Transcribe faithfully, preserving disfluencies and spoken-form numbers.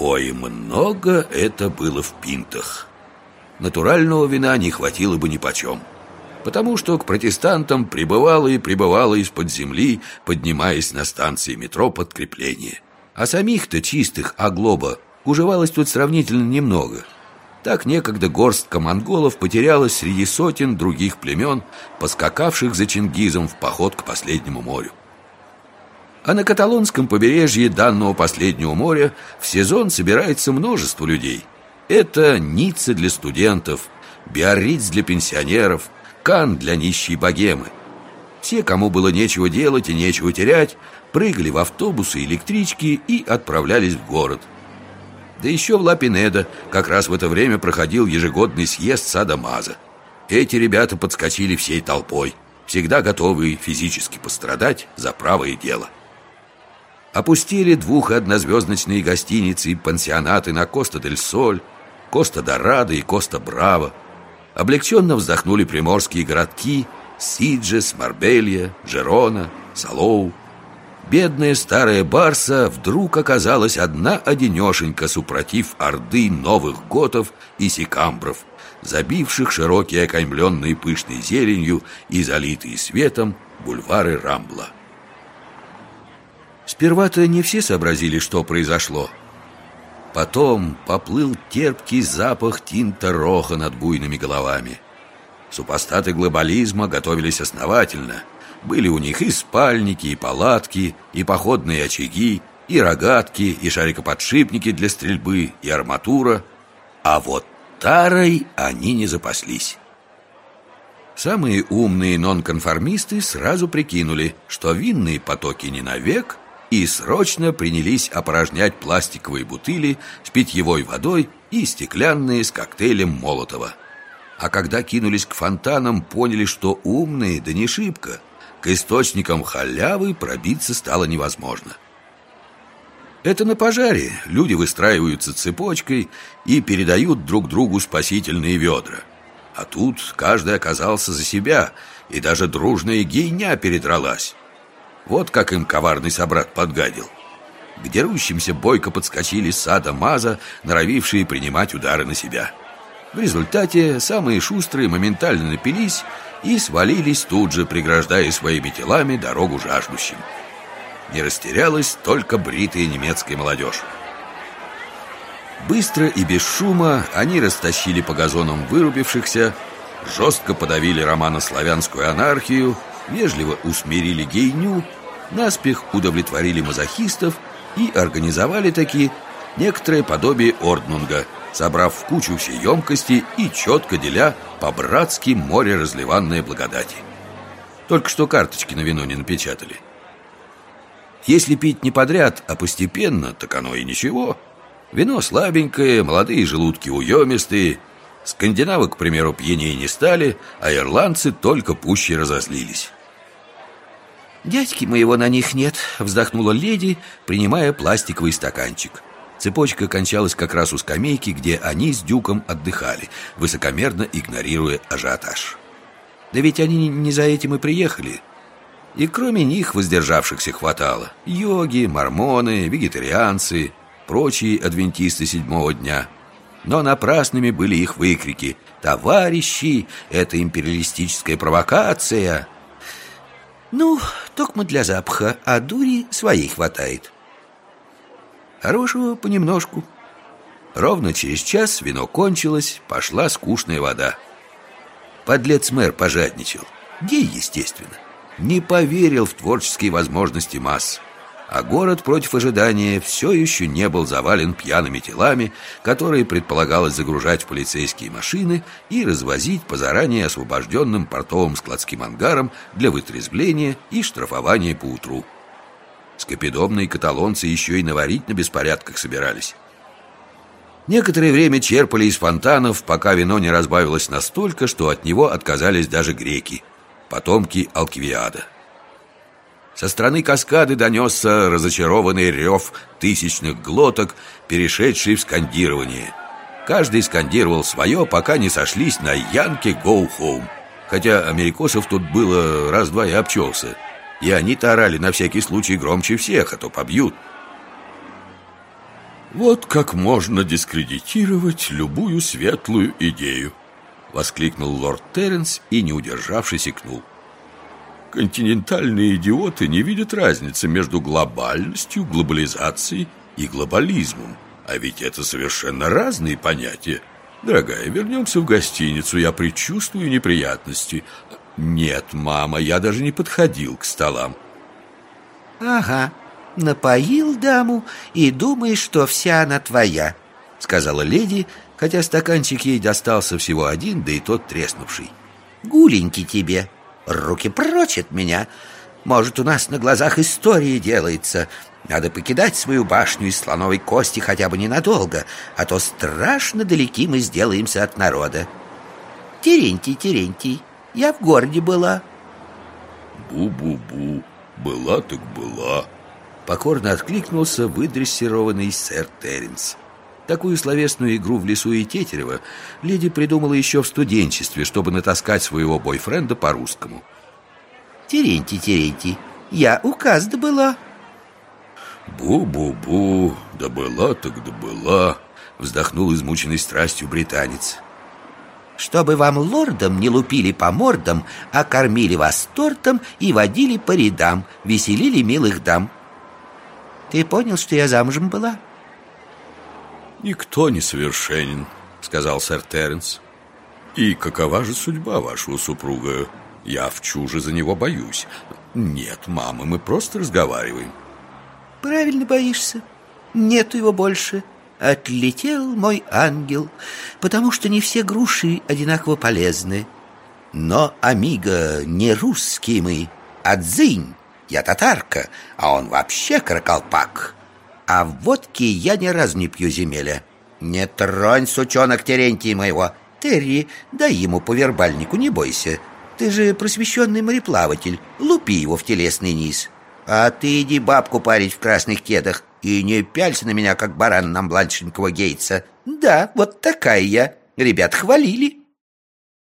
Ой, много это было в пинтах. Натурального вина не хватило бы нипочем, потому что к протестантам прибывало и прибывало из-под земли, поднимаясь на станции метро подкрепление. А самих-то чистых оглоба уживалось тут сравнительно немного. Так некогда горстка монголов потерялась среди сотен других племен, поскакавших за Чингизом в поход к последнему морю. А на каталонском побережье данного последнего моря в сезон собирается множество людей. Это Ницца для студентов, Биарриц для пенсионеров, Кан для нищей богемы. Все, кому было нечего делать и нечего терять, прыгали в автобусы и электрички и отправлялись в город. Да еще в Ла-Пинедо как раз в это время проходил ежегодный съезд Садо-Мазо. Эти ребята подскочили всей толпой, всегда готовые физически пострадать за правое дело. Опустили двух- и однозвездочные гостиницы и пансионаты на Коста-дель-Соль, Коста-Дорадо и Коста-Браво. Облегченно вздохнули приморские городки Сиджес, Марбелья, Жерона, Салоу. Бедная старая Барса вдруг оказалась одна-одинешенька супротив орды новых готов и сикамбров, забивших широкие окаймленные пышной зеленью и залитые светом бульвары Рамбла. Сперва-то не все сообразили, что произошло. Потом поплыл терпкий запах тинта-роха над буйными головами. Супостаты глобализма готовились основательно. Были у них и спальники, и палатки, и походные очаги, и рогатки, и шарикоподшипники для стрельбы, и арматура. А вот тарой они не запаслись. Самые умные нонконформисты сразу прикинули, что винные потоки не навек, и срочно принялись опорожнять пластиковые бутыли с питьевой водой и стеклянные с коктейлем Молотова. А когда кинулись к фонтанам, поняли, что умные, да не шибко. К источникам халявы пробиться стало невозможно. Это на пожаре люди выстраиваются цепочкой и передают друг другу спасительные ведра. А тут каждый оказался за себя, и даже дружная гейня передралась. Вот как им коварный собрат подгадил. К дерущимся бойко подскочили Садо-Мазо, норовившие принимать удары на себя. В результате самые шустрые моментально напились и свалились тут же, преграждая своими телами дорогу жаждущим. Не растерялась только бритая немецкая молодежь. Быстро и без шума они растащили по газонам вырубившихся, жестко подавили романо-славянскую анархию, вежливо усмирили гейню, наспех удовлетворили мазохистов и организовали таки некоторое подобие орднунга, собрав в кучу все емкости и четко деля по-братски море разливанной благодати. Только что карточки на вино не напечатали. Если пить не подряд, а постепенно, так оно и ничего. Вино слабенькое, молодые желудки уемистые. Скандинавы, к примеру, пьянее не стали, а ирландцы только пуще разозлились. «Дядьки моего на них нет», — вздохнула леди, принимая пластиковый стаканчик. Цепочка кончалась как раз у скамейки, где они с Дюком отдыхали, высокомерно игнорируя ажиотаж. Да ведь они не за этим и приехали. И кроме них воздержавшихся хватало: йоги, мормоны, вегетарианцы, прочие адвентисты седьмого дня. Но напрасными были их выкрики: «Товарищи, это империалистическая провокация!» Ну, токмо для запаха, а дури своей хватает. Хорошего понемножку. Ровно через час вино кончилось, пошла скучная вода. Подлец-мэр пожадничал. Гей, естественно. Не поверил в творческие возможности масс. А город против ожидания все еще не был завален пьяными телами, которые предполагалось загружать в полицейские машины и развозить по заранее освобожденным портовым складским ангарам для вытрезвления и штрафования по утру. Скопидомные каталонцы еще и наварить на беспорядках собирались. Некоторое время черпали из фонтанов, пока вино не разбавилось настолько, что от него отказались даже греки, потомки Алкивиада. Со стороны каскады донесся разочарованный рев тысячных глоток, перешедший в скандирование. Каждый скандировал свое, пока не сошлись на «Янке go home». Хотя америкосов тут было раз-два и обчелся. И они-то орали на всякий случай громче всех, а то побьют. Вот как можно дискредитировать любую светлую идею, воскликнул лорд Терренс и, не удержавшись, икнул. Континентальные идиоты не видят разницы между глобальностью, глобализацией и глобализмом. А ведь это совершенно разные понятия. Дорогая, вернемся в гостиницу, я предчувствую неприятности. Нет, мама, я даже не подходил к столам. Ага, напоил даму и думаешь, что вся она твоя, сказала леди, хотя стаканчик ей достался всего один, да и тот треснувший. Гуленький тебе, руки прочь от меня. Может, у нас на глазах история делается. Надо покидать свою башню из слоновой кости хотя бы ненадолго, а то страшно далеки мы сделаемся от народа. Терентий, Терентий, я в городе была. Бу-бу-бу, была так была, покорно откликнулся выдрессированный сэр Терренс. Такую словесную игру в лесу и тетерево леди придумала еще в студенчестве, чтобы натаскать своего бойфренда по-русскому. Терентий, Терентий, я у казды была. Бу-бу-бу, да была так да была, вздохнул измученный страстью британец. Чтобы вам лордам не лупили по мордам, а кормили вас тортом и водили по рядам, веселили милых дам. Ты понял, что я замужем была? Никто не совершенен, сказал сэр Терренс. И какова же судьба вашего супруга? Я в чуже за него боюсь. Нет, мама, мы просто разговариваем. Правильно боишься. Нету его больше. Отлетел мой ангел, потому что не все груши одинаково полезны. Но, амиго, не русские мы, а дзынь. Я татарка, а он вообще каракалпак. А в водке я ни разу не пью земеля. Не тронь, сучонок, Терентия моего. Терри, дай ему по вербальнику, не бойся. Ты же просвещенный мореплаватель. Лупи его в телесный низ. А ты иди бабку парить в красных кедах и не пялься на меня, как баран на младшенького Гейтса. Да, вот такая я. Ребят хвалили.